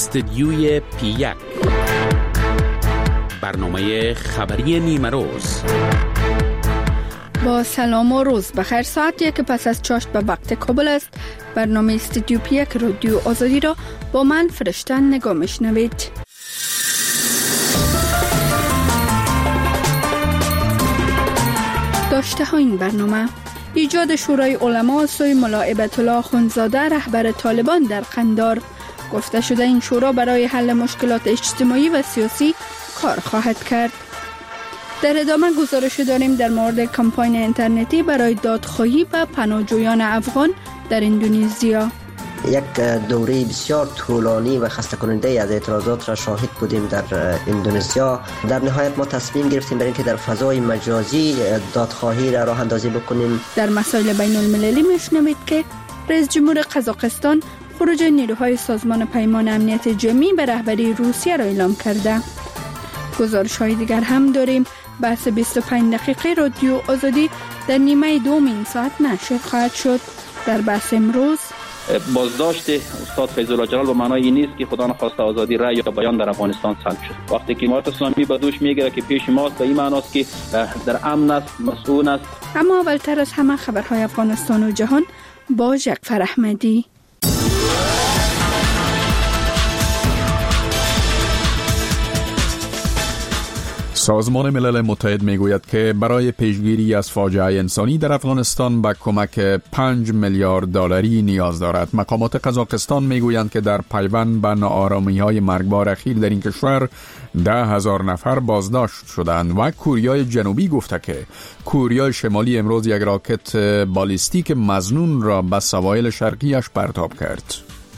استدیوی P1 برنامه خبری نیمه روز. با سلام و روز بخیر. ساعت یک پس از چاشت به وقت کابل است. برنامه استدیو P1 رادیو آزادی را با من فرشته نگاه میشنوید. داشته ها این برنامه: ایجاد شورای علما سوی ملا هیبت الله اخوندزاده رهبر طالبان در قندار. گفته شده این شورا برای حل مشکلات اجتماعی و سیاسی کار خواهد کرد. در ادامه گزارش داریم در مورد کمپاین اینترنتی برای دادخواهی و پناهجویان افغان در اندونزیا. یک دوره بسیار طولانی و خسته کننده از اعتراضات را شاهد بودیم در اندونزیا. در نهایت ما تصمیم گرفتیم برای اینکه در فضای مجازی دادخواهی را راه اندازی بکنیم. در مسائل بین المللی میشنوید که رئیس جمهور قزاقستان خروج نیروهای سازمان پیمان امنیت جمعی به رهبری روسیه را اعلام کرده. گزارش‌های دیگر هم داریم. بحث 25 دقیقه رادیو آزادی در نیمه دوم این ساعت نشر خواهد شد. در بحث امروز بازداشت استاد فیض الله جلال به معنای این نیست که خدا نخواسته آزادی رأی یا بیان در افغانستان سلب شد. وقتی که امارت اسلامی به دوش میگیره که پیش ماست، به این معناست که در امن است، مسئول است. اما اولتر از همه خبرهای افغانستان و جهان با جعفر احمدی. سازمان ملل متحد میگوید که برای پیشگیری از فاجعه انسانی در افغانستان به کمک 5 میلیارد دلاری نیاز دارد. مقامات قزاقستان میگویند که در پیوند به ناآرامی‌های مرگبار اخیر در این کشور 10,000 نفر بازداشت شدند و کوریای جنوبی گفته که کوریای شمالی امروز یک راکت بالیستیک مظنون را به سواحل شرقیش پرتاب کرد.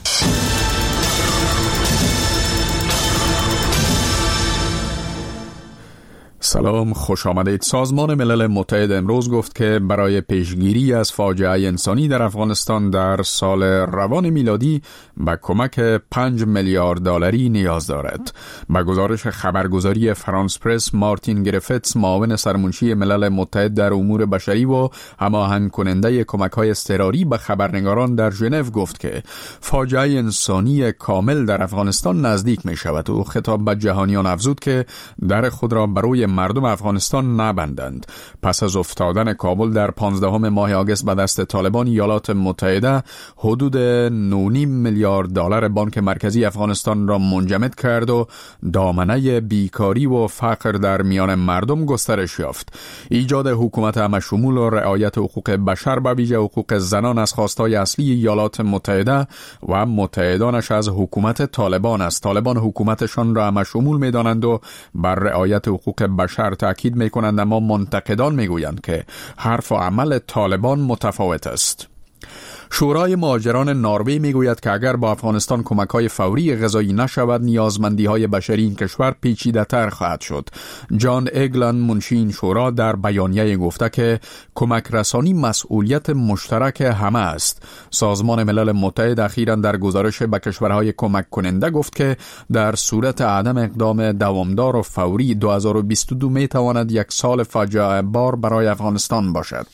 سلام، خوش آمدید. سازمان ملل متحد امروز گفت که برای پیشگیری از فاجعه انسانی در افغانستان در سال روان میلادی به کمک 5 میلیارد دلاری نیاز دارد. به گزارش خبرگزاری فرانس پرس، مارتین گریفتس، معاون سرمنشی ملل متحد در امور بشری و هماهنگ کننده کمک‌های اضطراری به خبرنگاران در ژنو گفت که فاجعه انسانی کامل در افغانستان نزدیک می شود و خطاب به جهانیان افزود که در خود را برای مردم افغانستان نبندند. پس از افتادن کابل در 15 ماه آگوست به دست طالبان، ایالات متحده حدود 9.5 میلیارد دلار بانک مرکزی افغانستان را منجمد کرد و دامنه بیکاری و فقر در میان مردم گسترش یافت. ایجاد حکومت همه‌شمول و رعایت حقوق بشر به ویژه حقوق زنان از خواستهای اصلی ایالات متحده و متحدانش از حکومت طالبان است. طالبان حکومتشان را همه‌شمول می‌دانند و بر رعایت حقوق بشر تاکید می‌کنند، اما منتقدان می‌گویند که حرف و عمل طالبان متفاوت است. شورای مهاجران نروژ میگوید که اگر با افغانستان کمک‌های فوری غذایی نشود، نیازمندی‌های بشری این کشور پیچیده‌تر خواهد شد. جان اگلن، منشی این شورا، در بیانیه گفته که کمک رسانی مسئولیت مشترک همه است. سازمان ملل متحد اخیراً در گزارش به کشورهای کمک کننده گفت که در صورت عدم اقدام دوامدار و فوری 2022 میتواند یک سال فاجعه بار برای افغانستان باشد.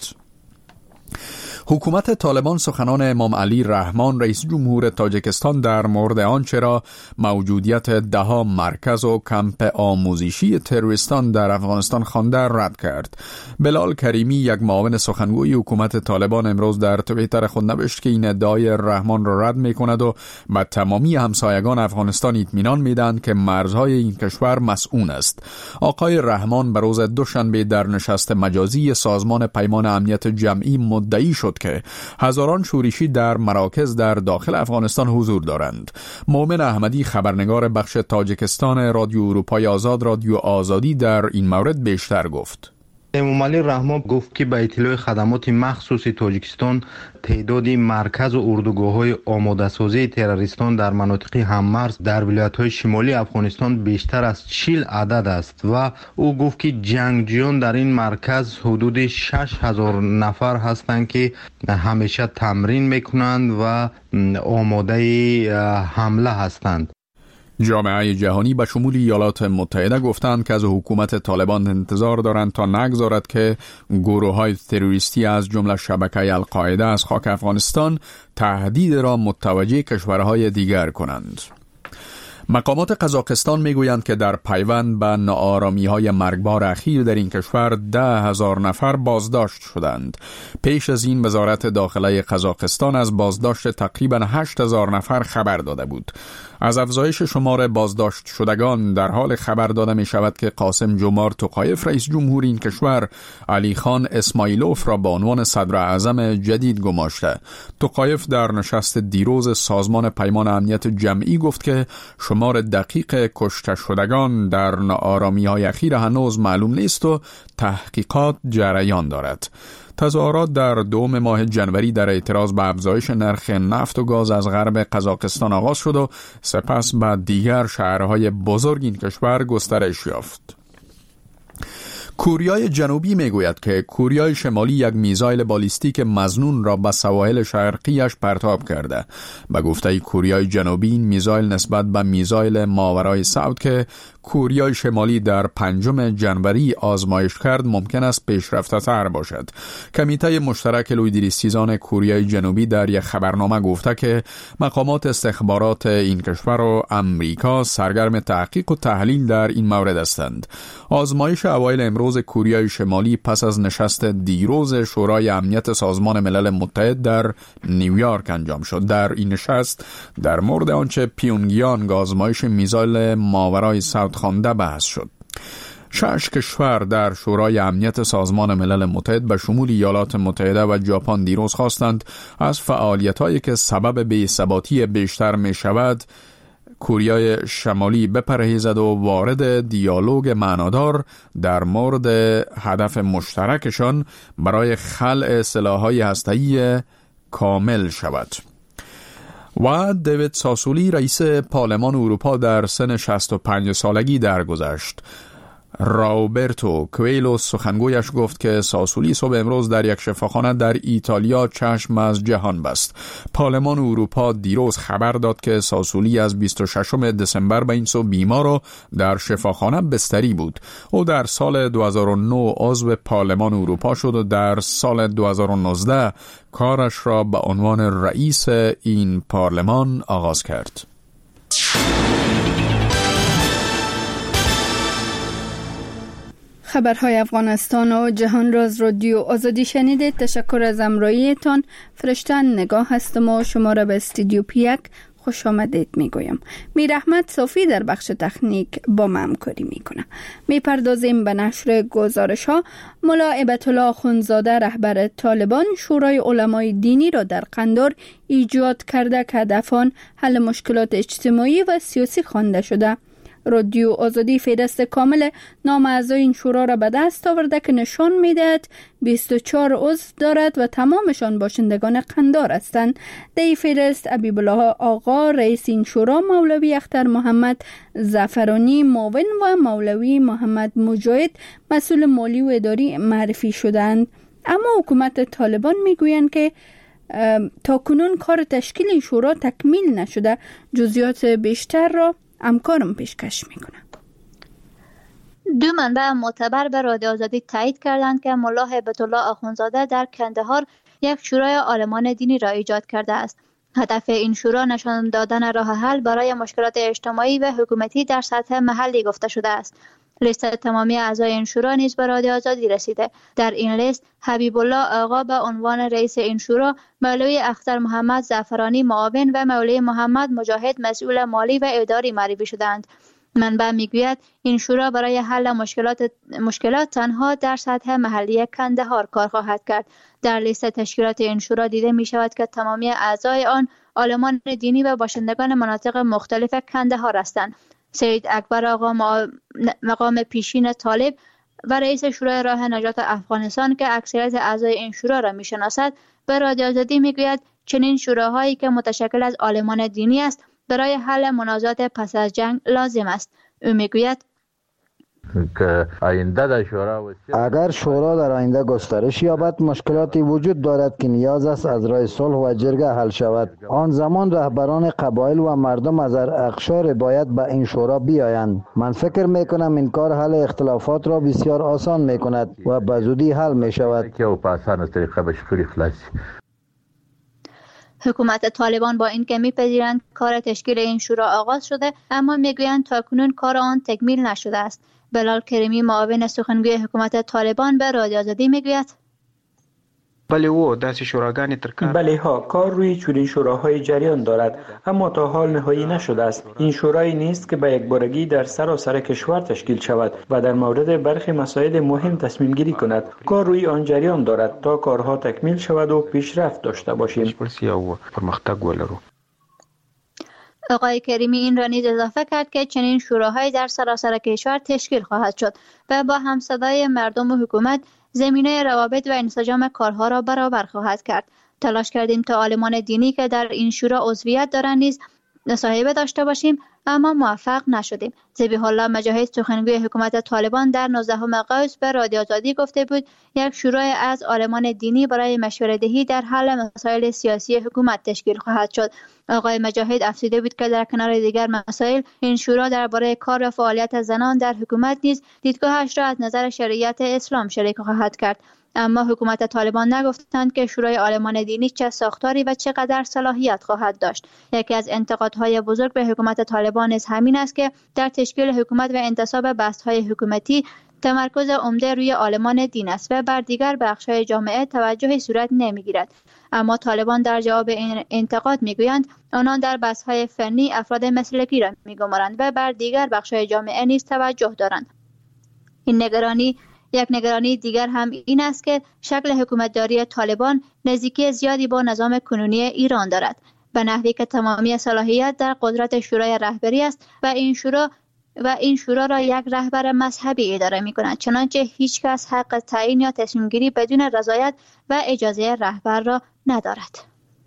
حکومت طالبان سخنان امام علی رحمان، رئیس جمهور تاجیکستان، در مورد آنچه را موجودیت 10 مرکز و کمپ آموزشی تروریستان در افغانستان خوانده رد کرد. بلال کریمی، یک معاون سخنگوی حکومت طالبان، امروز در توییتر خود نوشت که این ادعای رحمان را رد می‌کند و به تمامی همسایگان افغانستان اطمینان می‌دهند که مرزهای این کشور مسئول است. آقای رحمان به روز دوشنبه در نشست مجازی سازمان پیمان امنیت جمعی مدعی شد که هزاران شورشی در مراکز در داخل افغانستان حضور دارند. مومن احمدی، خبرنگار بخش تاجیکستان رادیو اروپای آزاد، رادیو آزادی، در این مورد بیشتر گفت. امام علی رحمان گفت که به اطلاع خدمات مخصوص تاجیکستان تعداد مرکز و اردوگاه‌های آماده‌سازی تروریستان در مناطق هممرز در ولایت‌های شمالی افغانستان بیشتر از 40 عدد است و او گفت که جنگجویان در این مرکز حدود 6,000 نفر هستند که همیشه تمرین می‌کنند و آماده حمله هستند. جامعه جهانی به شمول ایالات متحده گفتند که از حکومت طالبان انتظار دارند تا نگذارد که گروه‌های تروریستی از جمله شبکه القاعده از خاک افغانستان تهدید را متوجه کشورهای دیگر کنند. مقامات قزاقستان میگویند که در پیوند به ناآرامی‌های مرگبار اخیر در این کشور 10,000 نفر بازداشت شدند. پیش از این وزارت داخله قزاقستان از بازداشت تقریباً 8,000 نفر خبر داده بود. از افزایش شمار بازداشت شدگان در حال خبر داده می شود که قاسم جمار توقایف رئیس جمهور این کشور علی خان اسماعیلوف را به عنوان صدر اعظم جدید گماشته. توقایف در نشست دیروز سازمان پیمان امنیت جمعی گفت که شمار دقیق کشته شدگان در ناآرامی‌های اخیر هنوز معلوم نیست و تحقیقات جریان دارد. تظاهرات در 2 ماه جنوری در اعتراض به افزایش نرخ نفت و گاز از غرب قزاقستان آغاز شد و سپس به دیگر شهرهای بزرگ این کشور گسترش یافت. کوریای جنوبی میگوید که کوریای شمالی یک میزایل بالیستیک مظنون را به سواحل شرقیش پرتاب کرده. به گفته کوریای جنوبی این میزایل نسبت به میزایل ماورای سعود که کوریای شمالی در 5 جنوری آزمایش کرد ممکن است پیشرفته تر باشد. کمیته مشترک لویدریستیزان کوریای جنوبی در یک خبرنامه گفته که مقامات استخبارات این کشور و امریکا سرگرم تحقیق و تحلیل در این مورد هستند. آزمایش اوایل امروز کوریای شمالی پس از نشست دیروز شورای امنیت سازمان ملل متحد در نیویورک انجام شد. در این نشست در مورد آنچه پیونگیانگ آزمایش میزایل ماورای سعود خوانده بحث شد. 6 کشور در شورای امنیت سازمان ملل متحد به شمول ایالات متحده و ژاپن دیروز خواستند از فعالیت‌هایی که سبب بی‌ثباتی بیشتر می‌شود کوریای شمالی بپرهیزد و وارد دیالوگ معنادار در مورد هدف مشترکشان برای خلع سلاح‌های هسته‌ای کامل شود. و دیوید ساسولی رئیس پارلمان اروپا در سن 65 سالگی درگذشت. راوبرتو کویلو سخنگویش گفت که ساسولی صبح امروز در یک شفاخانه در ایتالیا چشم از جهان بست. پارلمان اروپا دیروز خبر داد که ساسولی از 26 دسامبر به این سو بیمار و در شفاخانه بستری بود. او در سال 2009 عضو پارلمان اروپا شد و در سال 2019 کارش را به عنوان رئیس این پارلمان آغاز کرد. خبرهای افغانستان و جهان را از رادیو آزادی شنیدید. تشکر از همراهیتان. فرشتن نگاه هستم و شما را به استودیو پیک خوش آمدید میگویم. میر احمد صافی در بخش تکنیک با من همکاری میکنه. میپردازیم به نشر گزارش ها. ملا هیبت‌الله آخوندزاده رهبر طالبان شورای علمای دینی را در قندار ایجاد کرده که هدف آن حل مشکلات اجتماعی و سیاسی خوانده شده. رادیو آزادی فهرست کامل نام اعضای این شورا را به دست آورده که نشان می‌دهد 24 عضو دارد و تمامشان باشندگان قندار هستند. در این فهرست حبیب الله آقا رئیس این شورا، مولوی اختر محمد زعفرانی معاون و مولوی محمد مجاهد مسئول مالی و اداری معرفی شدند. اما حکومت طالبان میگویند که تاکنون کار تشکیل این شورا تکمیل نشده. جزئیات بیشتر را همکارم پیشکش میکنه. 2 منبع معتبر به رادیو آزادی تایید کردند که ملا هیبت‌الله آخوندزاده در کندهار یک شورای عالمان دینی را ایجاد کرده است. هدف این شورا نشان دادن راه حل برای مشکلات اجتماعی و حکومتی در سطح محلی گفته شده است. لیست تمامی اعضای این شورا نیز به رادیو آزادی رسیده. در این لیست حبیب الله آقا به عنوان رئیس این شورا، مولوی اختر محمد زعفرانی معاون و مولوی محمد مجاهد مسئول مالی و اداری معرفی شدند. منبع میگوید این شورا برای حل مشکلات تنها در سطح محلی کندهار کار خواهد کرد. در لیست تشکیلات این شورا دیده می شود که تمامی اعضای آن عالمان دینی و باشندگان مناطق مختلف کندهار هستند. سید اکبر آقا مقام پیشین طالب و رئیس شورای راه نجات افغانستان که اکثریت اعضای این شورا را میشناسد به رادیو آزادی میگوید چنین شوراهایی که متشکل از عالمان دینی است برای حل منازعات پس از جنگ لازم است. او میگوید اگر شورا در آینده گسترش یابد، مشکلاتی وجود دارد که نیاز است از راه صلح و جرگه حل شود. آن زمان رهبران قبایل و مردم از هر اقشار باید به این شورا بیایند. من فکر میکنم این کار حل اختلافات را بسیار آسان میکند و به زودی حل میشود. حکومت طالبان با این که می‌پذیرند کار تشکیل این شورا آغاز شده، اما میگویند تاکنون کار آن تکمیل نشده است. بلال کریمی معاون سخنگوی حکومت طالبان به رادیو آزادی میگوید بله ها، کار روی چنین شوراهای جریان دارد، اما تا حال نهایی نشده است. این شورایی نیست که به یک بارگی در سراسر کشور تشکیل شود و در مورد برخی مسائل مهم تصمیم گیری کند. کار روی آن جریان دارد تا کارها تکمیل شود و پیشرفت داشته باشیم. آقای کریمی این را نیز اضافه کرد که چنین شوراهایی در سراسر کشور تشکیل خواهد شد و با همصدای مردم و حکومت زمینه روابط و انسجام کارها را برابر خواهد کرد. تلاش کردیم تا عالمان دینی که در این شورا عضویت دارند نیز مصاحبه داشته باشیم، اما موفق نشدیم. ذبیح الله مجاهد سخنگوی حکومت طالبان در 19 قوس به رادیو آزادی گفته بود یک شورای از عالمان دینی برای مشوره‌دهی در حل مسائل سیاسی حکومت تشکیل خواهد شد. آقای مجاهد افزوده بود که در کنار دیگر مسائل این شورا درباره کار و فعالیت زنان در حکومت نیز دیدگاهش را از نظر شریعت اسلام شریک خواهد کرد. اما حکومت طالبان نگفتند که شورای عالمان دینی چه ساختاری و چقدر صلاحیت خواهد داشت. یکی از انتقادهای بزرگ به حکومت طالبان نیز همین است که در تشکیل حکومت و انتصاب بست‌های حکومتی تمرکز عمده روی عالمان دین است و بر دیگر بخش‌های جامعه توجهی صورت نمی‌گیرد. اما طالبان در جواب این انتقاد می‌گویند آنان در بحث‌های فنی افراد مسلکی را می‌گمارند و بر دیگر بخش‌های جامعه نیز توجه دارند. یک نگرانی دیگر هم این است که شکل حکومتداری طالبان نزدیکی زیادی با نظام کنونی ایران دارد، به نحوی که تمامی صلاحیت در قدرت شورای رهبری است و این شورا را یک رهبر مذهبی اداره می‌کند، چنانچه هیچ کس حق تعیین یا تصمیم گیری بدون رضایت و اجازه رهبر را ندارد.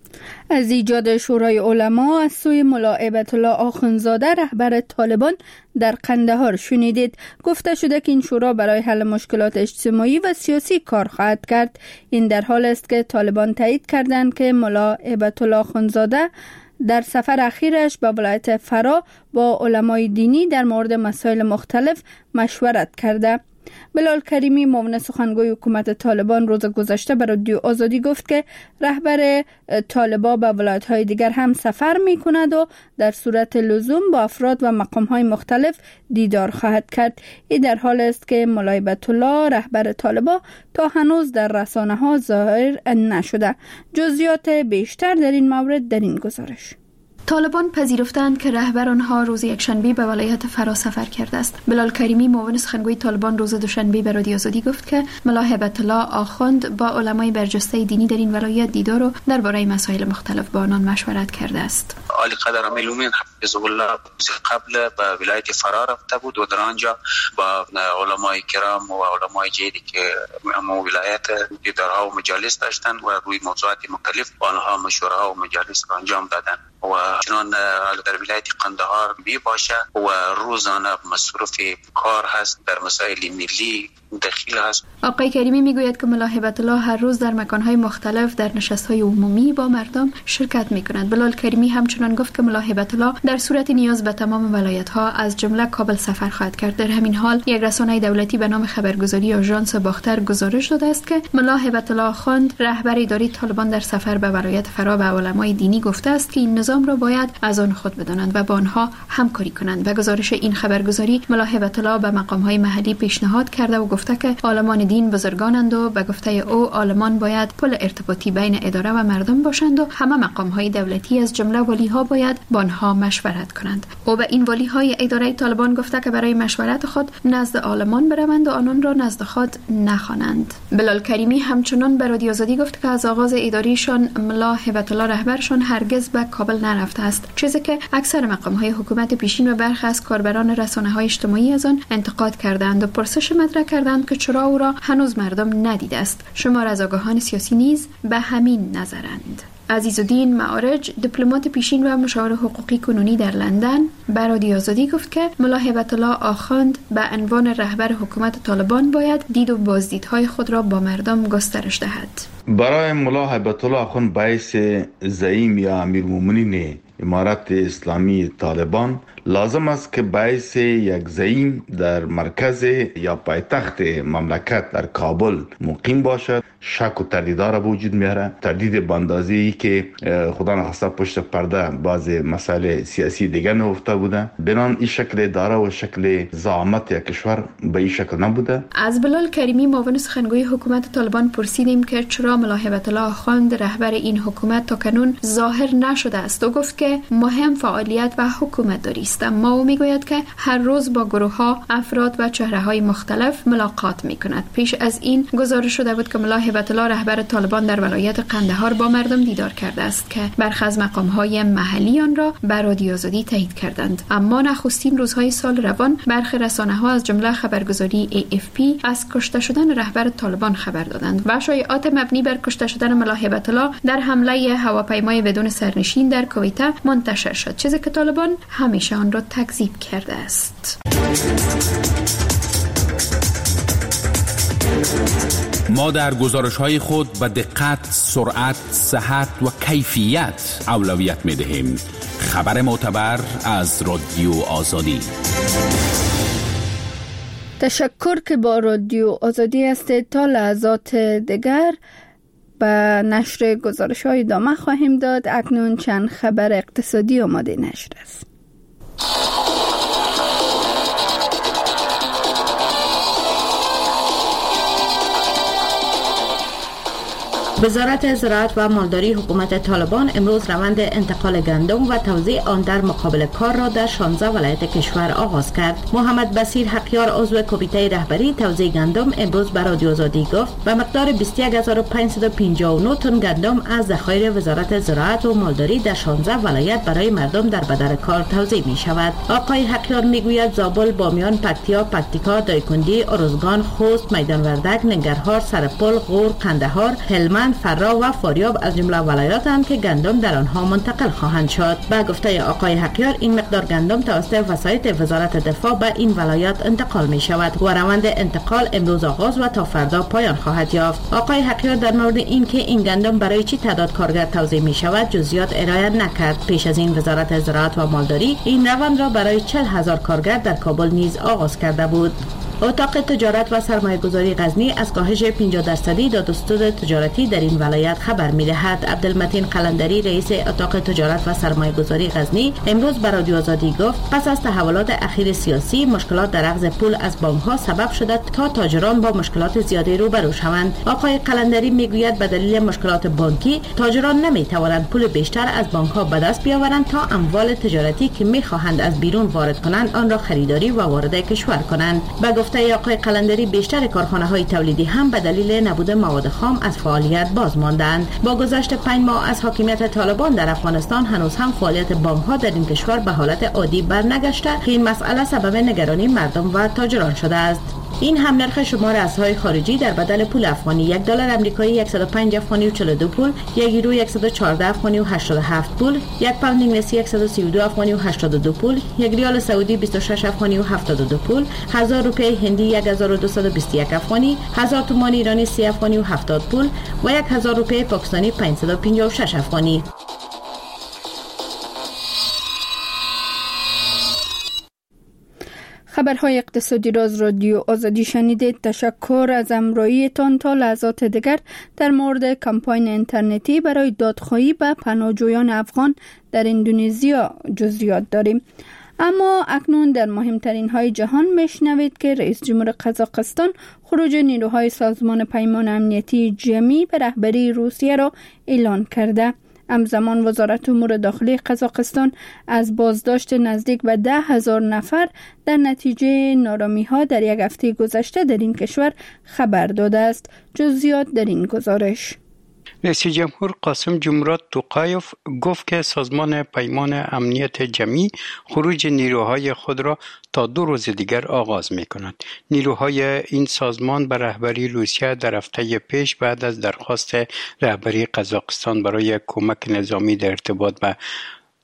از ایجاد شورای علما از سوی ملا هیبت الله آخوندزاده رهبر طالبان در قندهار شنیدید. گفته شده که این شورا برای حل مشکلات اجتماعی و سیاسی کار خواهد کرد. این در حال است که طالبان تایید کردند که ملا هیبت الله آخوندزاده در سفر اخیرش به ولایت فرا با علمای دینی در مورد مسائل مختلف مشورت کرده. بلال کریمی معاون سخنگوی حکومت طالبان روز گذشته به رادیو آزادی گفت که رهبر طالبان به ولایت‌های دیگر هم سفر می‌کند و در صورت لزوم با افراد و مقام‌های مختلف دیدار خواهد کرد. این در حال است که ملا هیبت الله رهبر طالبان تا هنوز در رسانه‌ها ظاهر نشده. جزئیات بیشتر در این مورد در این گزارش. طالبان پذیرفتند که رهبر آنها روز یکشنبه به ولایت فرا سفر کرده است. بلال کریمی معاون سخنگوی طالبان روز دوشنبه به رادیو آزادی گفت که ملا هیبت الله آخوند با علمای برجسته دینی در این ولایت دیدار و درباره مسائل مختلف با آنان مشورت کرده است. عالی قدر امیلومین حفظ الله قبل به ولایت فرا رفته بود و در آنجا با علمای کرام و علمای جدی که امام ولایت دیدارها و مجالس داشتند و روی موضوعات مختلف با آنها مشوره‌ها و مجالس انجام دادند و چنان در ولایت قندهار می باشه و روزانه مصروف کار هست در مسائل ملی دخیل هست. آقای کریمی میگوید که ملا هیبت الله هر روز در مکانهای مختلف در نشستهای عمومی با مردم شرکت میکند. بلال کریمی همچنان گفت که ملا هیبت الله در صورت نیاز به تمام ولایت‌ها از جمله کابل سفر خواهد کرد. در همین حال یک رسانه دولتی به نام خبرگزاری آژانس باختر گزارش داده است که ملا هیبت الله آخوند رهبر اداری طالبان در سفر به ولایت فرا به علمای دینی گفته است که این نظام را باید از آن خود بدانند و با آنها همکاری کنند. به گزارش این خبرگزاری ملا هیبت الله به مقام‌های محلی پیشنهاد کرده و گفته که عالمان دین بزرگانند و به گفته او عالمان باید پل ارتباطی بین اداره و مردم باشند و همه مقام‌های دولتی از جمله ولی‌ها باید با آنها مشورت کنند. او به این ولی‌های اداره طالبان گفته که برای مشورت خود نزد عالمان بروند و آنان را نزد خود نخوانند. بلال کریمی همچنان به رادیو آزادی گفت که از آغاز اداریشان ملا هیبت الله رهبرشان هرگز به کابل نرفته است، چیزی که اکثر مقام‌های حکومت پیشین و برخی از کاربران رسانه‌های اجتماعی از آن انتقاد کردند و پرسش مطرح کردند که چرا او را هنوز مردم ندیده است. شمار از آگاهان سیاسی نیز به همین نظرند. عزیزالدین معارج دیپلمات پیشین و مشاور حقوقی کنونی در لندن به رادیو آزادی گفت که ملا هیبت الله آخوند به عنوان رهبر حکومت طالبان باید دید و بازدیدهای خود را با مردم گسترش دهد. برای ملا هیبت الله آخوند باعث زعیم یا امیرالمومنین امارت اسلامی طالبان لازم است که باعث یک زعیم در مرکز یا پایتخت مملکت در کابل مقیم باشد شک و تردیدها را وجود میاره. تردید به اندازه ای که خدا نخواسته پشت پرده بعض مسائل سیاسی دیگر نهفته بوده. بنان این شکل اداره و شکل زعامت یک کشور به این شکل نبوده. از بلال کریمی معاون سخنگوی حکومت طالبان پرسیدیم که چرا ملا هیبت الله آخوند رهبر این حکومت تا کنون ظاهر نشده است و گفت که مهم فعالیت و حکومت داری است، اما او میگوید که هر روز با گروه ها، افراد و چهره های مختلف ملاقات میکند. پیش از این گزارش شده بود که ملا هیبت الله رهبر طالبان در ولایت قندهار با مردم دیدار کرده است که برخی از مقام های محلی آن را بر رادیو آزادی تایید کردند. اما نخستین روزهای سال روان برخی رسانه ها از جمله خبرگزاری AFP از کشته شدن رهبر طالبان خبر دادند و شایعات مبنی بر کشته شدن ملا هیبت الله در حمله هواپیمای بدون سرنشین در کویته منتشر شد، چیزی که طالبان همیشه آن را تکذیب کرده است. ما در گزارش‌های خود به دقت، سرعت، صحت و کیفیت اولویت می‌دهیم. خبر معتبر از رادیو آزادی. تشکر که با رادیو آزادی هستید. تا لحظات دیگر به نشر گزارش‌های ادامه خواهیم داد. اکنون چند خبر اقتصادی آماده نشر است. وزارت زراعت و مالداری حکومت طالبان امروز روند انتقال گندم و توزیع آن در مقابل کار را در 16 ولایت کشور آغاز کرد. محمد بصیر حقیار عضو کمیته رهبری توزیع گندم امروز به رادیو آزادی گفت به مقدار 21559 تن گندم از ذخایر وزارت زراعت و مالداری در 16 ولایت برای مردم در بدر کار توزیع می شود. آقای حقیار می گوید زابل، بامیان، پکتیکا، دایکنډی، ارزگان، خوست، میدان وردک، ننگرهار، سرپل، غور، قندهار، هلمند، فرا و فاریاب از جمله ولایاتند که گندم در آنها منتقل خواهند شد. به گفته آقای حقیار این مقدار گندم توسط وسایط وزارت دفاع به این ولایات انتقال می شود و روند انتقال امروز آغاز و تا فردا پایان خواهد یافت. آقای حقیار در مورد اینکه این گندم برای چه تعداد کارگر توزیع می شود جزئیات ارائه نکرد. پیش از این وزارت زراعت و مالداری این روند را برای 40,000 کارگر در کابل نیز آغاز کرده بود. اتاق تجارت و سرمایه‌گذاری غزنی از کاهش 50% دادستود تجارتی در این ولایت خبر می‌دهد. عبدالمتین قلندری رئیس اتاق تجارت و سرمایه‌گذاری غزنی امروز به رادیو آزادی گفت پس از تحولات اخیر سیاسی مشکلات در اخذ پول از بانک‌ها سبب شده تا تاجران با مشکلات زیادی روبرو شوند. آقای قلندری میگوید به دلیل مشکلات بانکی تاجران نمی‌توانند پول بیشتر از بانک‌ها به دست بیاورند تا اموال تجارتی که می‌خواهند از بیرون وارد کنند آن را خریداری و وارد کشور کنند. آقای قلندری بیشتر کارخانه‌های تولیدی هم به دلیل نبود مواد خام از فعالیت باز ماندند. با گذشت 5 ماه از حاکمیت طالبان در افغانستان هنوز هم فعالیت بانک‌ها در این کشور به حالت عادی برنگشته که این مسئله سبب نگرانی مردم و تاجران شده است. این هم نرخ شمار ارزهای خارجی در بدل پول افغانی: 1 دلار آمریکایی 105 افغانی و 42 پول، 1 یورو 114 افغانی و 87 پول، 1 پوند انگلیسی 132 افغانی و 82 پول، 1 ریال سعودی 26 افغانی و 72 پول، 1000 روپیه هندی 1221 افغانی، 1000 تومان ایرانی 30 افغانی و 70 پول و 1000 روپیه پاکستانی 556 افغانی. خبرهای اقتصادی را از رادیو آزادی شنیدید. تشکر از همراهیتان. تا لحظات دیگر در مورد کمپاین اینترنتی برای دادخواهی به پناهجویان افغان در اندونزیا جزئیات داریم. اما اکنون در مهمترین های جهان میشنوید که رئیس جمهور قزاقستان خروج نیروهای سازمان پیمان امنیتی جمعی به رهبری روسیه را اعلان کرده. همزمان وزارت امور داخلی قزاقستان از بازداشت نزدیک به 10,000 نفر در نتیجه نارامی‌ها در یک هفته گذشته در این کشور خبر داده است. جزئیات در این گزارش. رئیس جمهور قاسم جمرات توقایف گفت که سازمان پیمان امنیت جمعی خروج نیروهای خود را تا 2 روز دیگر آغاز می کند. نیروهای این سازمان به رهبری روسیه در هفته پیش بعد از درخواست رهبری قزاقستان برای کمک نظامی در ارتباط به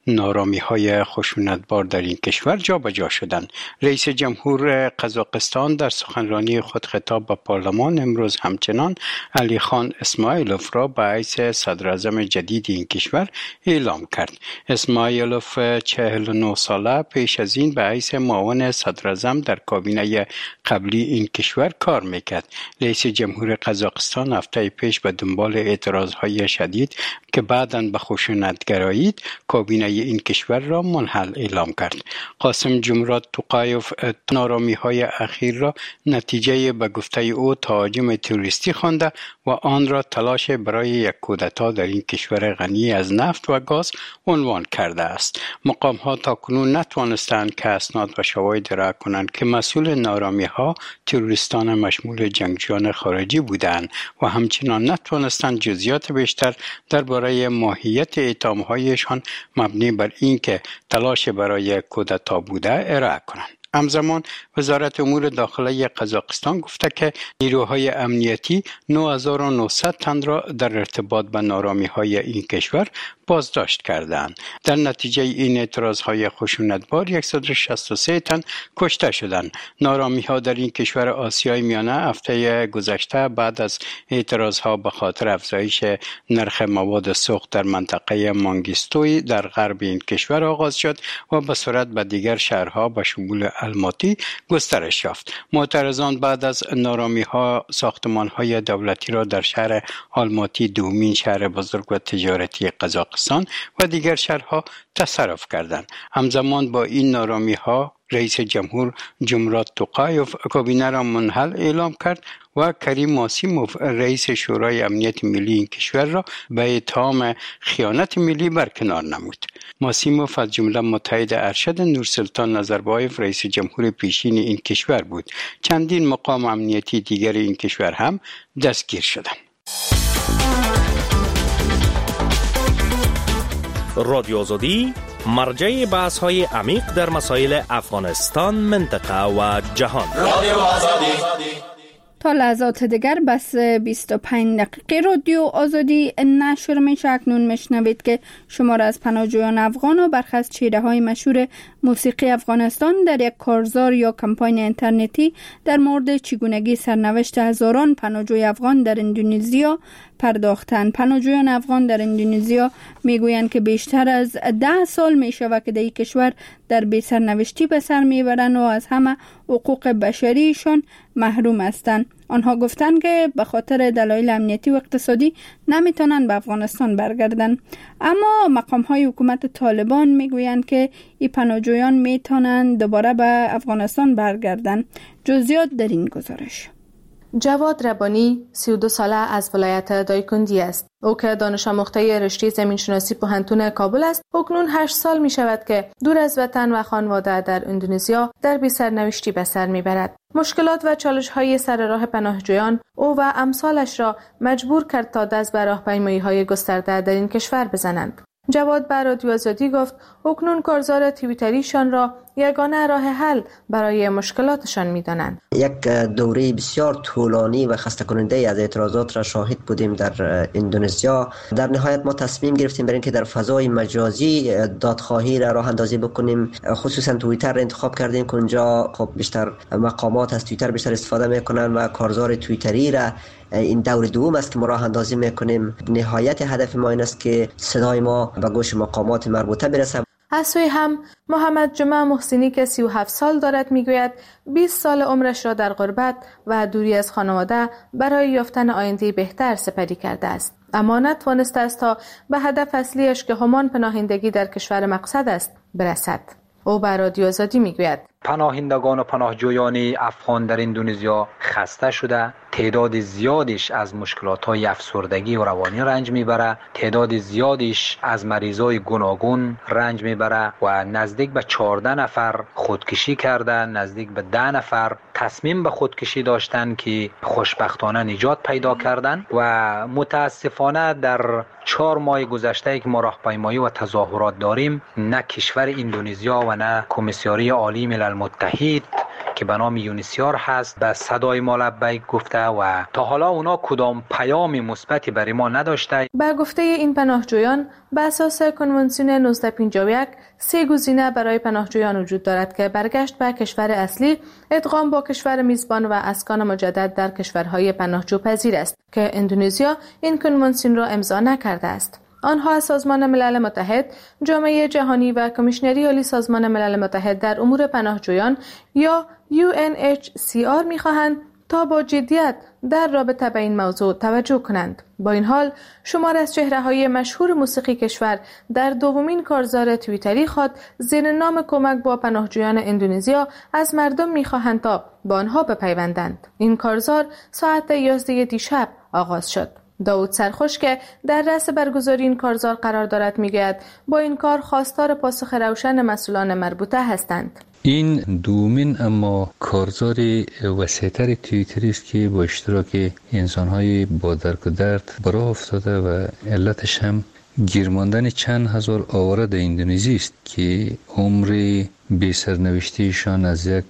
نارامی‌های خشونتبار در این کشور جابجا شدند. رئیس جمهور قزاقستان در سخنرانی خود خطاب به پارلمان امروز همچنان علی خان اسماعیلوف را به حیث صدر اعظم جدید این کشور اعلام کرد. اسماعیلوف 49 ساله پیش از این به حیث معاون صدر اعظم در کابینه قبلی این کشور کار میکرد. رئیس جمهور قزاقستان هفته پیش به دنبال اعتراضهای شدید که بعداً به خشونتگرایی کابینه این کشور را منحل اعلام کرد. قاسم جمرات توقایف نارامی‌های اخیر را نتیجه به گفته او تهاجم تروریستی خوانده و آن را تلاش برای یک کودتا در این کشور غنی از نفت و گاز عنوان کرده است. مقام‌ها تاکنون نتوانستند که اسناد و شواهد را کنند که مسئول نارامی‌ها تروریستان مشمول جنگجویان خارجی بودند و همچنان نتوانستند جزئیات بیشتر درباره ماهیت اتهام‌هایشان مبنی بر اینکه تلاش برای کودتا بوده ارائه کنند. همزمان وزارت امور داخلی قزاقستان گفته که نیروهای امنیتی 9900 تن را در ارتباط با نارامی‌های این کشور بازداشت کردند. در نتیجه این اعتراضهای خشونتبار 163 تن کشته شدند. نارامی‌ها در این کشور آسیای میانه هفته گذشته بعد از اعتراضها به خاطر افزایش نرخ مواد سوخت در منطقه مانگیستوی در غرب این کشور آغاز شد و به سرعت به دیگر شهرها به شمول الماتی گسترش یافت. معترضان بعد از نارامی‌ها ساختمان‌های دولتی را در شهر آلماتی، دومین شهر بزرگ و تجارتی قزاقستان و دیگر شهرها تصرف کردند. همزمان با این نارامی‌ها رئیس جمهور جمرات توقایف کابینه را منحل اعلام کرد و کریم ماسیموف رئیس شورای امنیت ملی این کشور را به اتهام خیانت ملی برکنار نمود. ماسیموف از جمله متحد ارشد نورسلطان نظربایف رئیس جمهور پیشین این کشور بود. چندین مقام امنیتی دیگر این کشور هم دستگیر شدند. رادیو آزادی مرجع بحث های عمیق در مسائل افغانستان، منطقه و جهان. رادیو آزادی. تا لحظات دیگر بس 25 دقیقه رادیو آزادی نشر میشه. اکنون میشنوید که شمار از پناهجویان افغان و برخی از چهره های مشهور موسیقی افغانستان در یک کارزار یا کمپاین اینترنتی در مورد چگونگی سرنوشت هزاران پناهجوی افغان در اندونزیا پرداختند. پناهجویان افغان در اندونزیا میگویند که بیشتر از 10 سال میشود که در این کشور در بی سرنوشتی به سر میبرند و از همه حقوق بشریشان محروم هستند. آنها گفتند که به خاطر دلایل امنیتی و اقتصادی نمیتونن به افغانستان برگردن. اما مقام‌های حکومت طالبان میگویند که این پناهجویان میتونن دوباره به افغانستان برگردن. جزئیات در این گزارش. جواد ربانی 32 ساله از ولایت دایکندی است. او که دانش آموخته رشته زمینشناسی پوهنتون کابل است، اکنون 8 سال می شود که دور از وطن و خانواده در اندونزیا در بی سرنوشتی به سر می برد. مشکلات و چالش های سر راه پناهجویان او و امثالش را مجبور کرد تا دست به راهپیمایی های گسترده در این کشور بزنند. جواد به رادیو آزادی گفت اکنون کارزار توییتریشان را یگانه راه حل برای مشکلاتشان می‌دانند. یک دوره بسیار طولانی و خسته کننده از اعتراضات را شاهد بودیم در اندونزیا. در نهایت ما تصمیم گرفتیم برای اینکه در فضای مجازی دادخواهی را راه اندازی بکنیم. خصوصا توییتر را انتخاب کردیم که اونجا خب بیشتر مقامات از توییتر بیشتر استفاده میکنن و کارزار توییتری را این دور دوم است که ما راه اندازی میکنیم. نهایت هدف ما این است که صدای ما به گوش مقامات مربوطه برسه. از سوی هم محمد جمعه محسنی که 37 سال دارد میگوید 20 سال عمرش را در غربت و دوری از خانواده برای یافتن آینده بهتر سپری کرده است، اما نتوانسته است تا به هدف اصلیش که همان پناهندگی در کشور مقصد است برسد. او به رادیو آزادی میگوید پناهندگان و پناهجویان افغان در اندونزیا خسته شده، تعداد زیادش از مشکلات‌های افسردگی و روانی رنج میبره، تعداد زیادش از مریضای گوناگون رنج میبره و نزدیک به 14 نفر خودکشی کردن، نزدیک به 10 نفر تصمیم به خودکشی داشتن که خوشبختانه نجات پیدا کردن و متاسفانه در 4 ماه گذشته که ما راهپیمایی و تظاهرات داریم، نه کشور اندونزیا و نه کمیسیون عالی ملل متحد که به نام یونیسیار هست به صدای ما لبیک گفته و تا حالا اونا کدام پیام مثبتی برای ما نداشته. به گفته این پناهجویان به اساس کنوانسیون 1951 سه گزینه برای پناهجویان وجود دارد که برگشت به کشور اصلی، ادغام با کشور میزبان و اسکان مجدد در کشورهای پناهجو پذیر است که اندونزیا این کنوانسیون را امضا نکرده است. آنها از سازمان ملل متحد، جامعه جهانی و کمیشنری عالی سازمان ملل متحد در امور پناهجویان یا UNHCR می‌خواهند تا با جدیت در رابطه به این موضوع توجه کنند. با این حال شمار از چهره‌های مشهور موسیقی کشور در دومین کارزار توییتری خود زیر نام کمک با پناهجویان اندونزیا از مردم می‌خواهند تا با آنها بپیوندند. این کارزار ساعت 11 دیشب آغاز شد. داود سرخوش که در رأس برگزاری این کارزار قرار دارد میگوید با این کار خواستار پاسخ روشن مسئولان مربوطه هستند. این دومین اما کارزار وسیع‌تر توییتری است که با اشتراک انسان‌های با درد و درد براه افتاده و علتش هم گیر ماندن چند هزار آواره در اندونزی است که عمر بی سرنوشتیشان از یک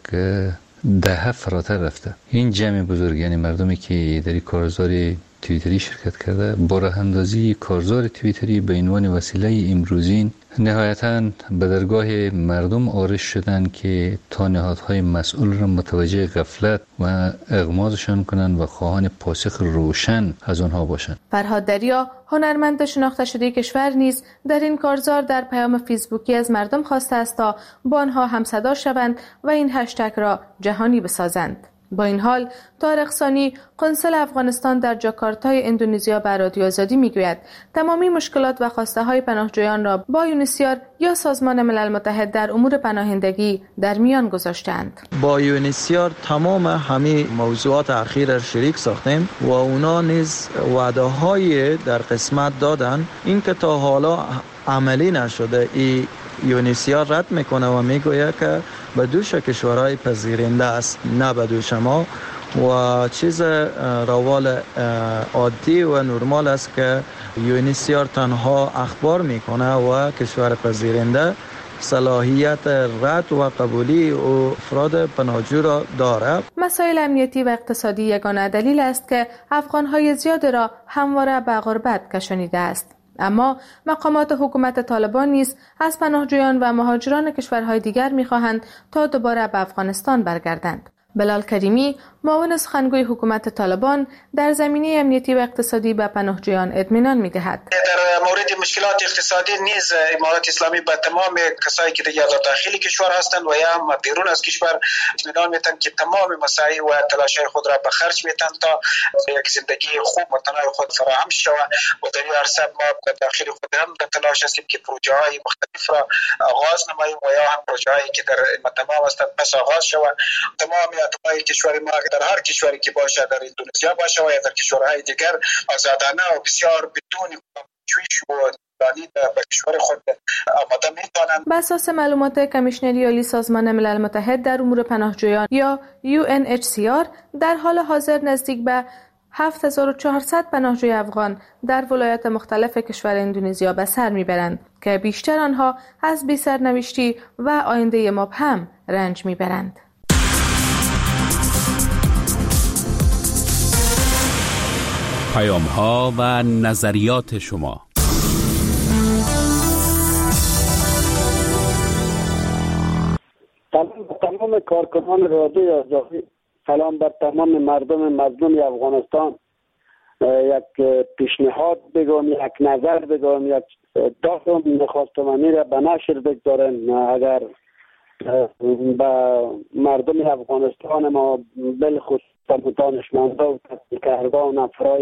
دهه فراتر رفته. این جمع بزرگ یعنی مردمی که در کارزار توییتری شرکت کرده با راه اندازی کارزار توییتری به عنوان وسیله امروزین نهایتاً به درگاه مردم آرش شدند که تا نهادهای مسئول را متوجه غفلت و اغمازشان کنند و خواهان پاسخ روشن از آنها باشند. فرهاد دریا، هنرمند شناخته شده کشور نیز در این کارزار در پیام فیسبوکی از مردم خواسته است تا با آنها همصدا شوند و این هشتگ را جهانی بسازند. با این حال طارق ثانی قنصل افغانستان در جاکارتای اندونزیا به رادیو آزادی میگوید تمامی مشکلات و خواسته های پناهجویان را با یونیسیار یا سازمان ملل متحد در امور پناهندگی در میان گذاشتند. با یونیسیار تمام همه موضوعات اخیر شریک ساختیم و اونا نیز وعده های در قسمت دادن، این که تا حالا عملی نشده. ای یونیسیار رد میکنه و میگوید که به دوش کشورهای پذیرنده است، نه به دوش ما، و چیز روال عادی و نرمال است که یونیسیار تنها اخبار میکنه و کشور پذیرنده صلاحیت رد و قبولی و افراد پناهجو را دارد. مسائل امنیتی و اقتصادی یگانه دلیل است که افغانهای زیاد را همواره به غربت کشانیده است. اما مقامات حکومت طالبان نیز از پناهجویان و مهاجران کشورهای دیگر می‌خواهند تا دوباره به افغانستان برگردند. بلال کریمی، معاون سخنگوی حکومت طالبان، در زمینه امنیتی و اقتصادی به پناهجویان اطمینان می‌دهد. در مورد مشکلات اقتصادی نیز امارات اسلامی به تمام کسایی که یا در داخل کشور هستند و یا هم بیرون از کشور اطمینان میدن که تمام مساعی و تلاش‌های خود را به خرج میتن تا یک زندگی خوب متنوع خود فراهم شود و در این عرصه ما داخل خود هم در تلاش هستیم که پروژه‌های مختلف را آغاز نماییم و یا هم پروژه‌هایی که در تمام هستند پس آغاز شود. تمام اتباع کشور ما در هر کشوری که باشه، در اندونزیا باشه و یا در کشورهای دیگر، آزادانه و بسیار بدون تشویش و به کشور خود آماده میتونند. بر اساس معلومات کمیشنری عالی سازمان ملل متحد در امور پناهجویان یا UNHCR، در حال حاضر نزدیک به 7400 پناهجوی افغان در ولایات مختلف کشور اندونزیا به سر میبرند که بیشتر آنها از بی سرنوشتی و آینده مبهم رنج میبرند. پیام‌ها و نظریات شما. سلام به تمام کارکنان رادیو آزادی، سلام بر تمام مردم مظلوم افغانستان. یک پیشنهاد بگم، یک نظر بگم، یک دادم میخواستم را به نشر بگذارم. اگر به مردم افغانستان ما بالخصوص دانشمندا و تحقیقگران،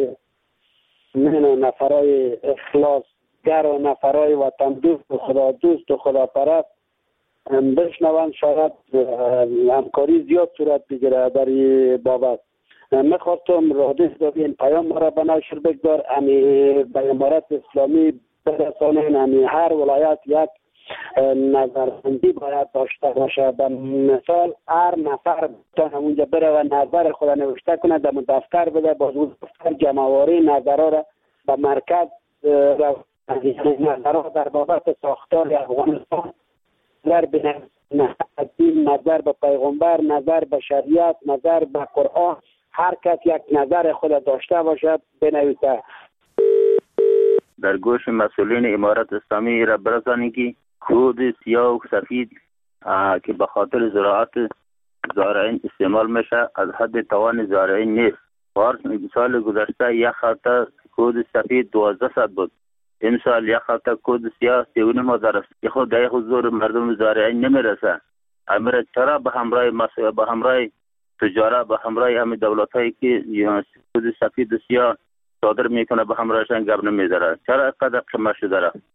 نفرای اخلاصگر و نفرای وطن دوست و خدا دوست و خدا پرست بشنوند، شاید همکاری زیاد صورت بگیره در این بابت. میخواستم رادیو این پیام را به نشر بگذار، به امارات اسلامی برسانه. هر ولایت یک نظربندی باید داشته باشه. به مثال هر نفر بتونه اونجا بره و نظر خود نوشته کنه، در دفتر بده، باز اون دفتر جمع‌آوری نظرها را به مرکز نظرها در بابت ساختار افغانستان در بنویسه نظر به دین، نظر به پیغمبر، نظر به شریعت، نظر به قرآن، هر کس یک نظر خود داشته باشد بنویسه. در گوش مسئولین امارت اسلامی را برسانید که کود سیاه و سفید که به خاطر زراعت زارعین استعمال میشه از حد توان زارعین نیست. پارس سال گذشته یک خطه کود سفید 1200 بود، امسال یک خطه کود سیاه 39,000 است که خود در حضور مردم زارعین نمیرسه. امیر چرا به همراه تجارت، به همراه همه دولت هایی که کود سفید و سیاه صادر میکنه به همراهشان گپ نمیداره؟ چرا اینقدر قیمت شده؟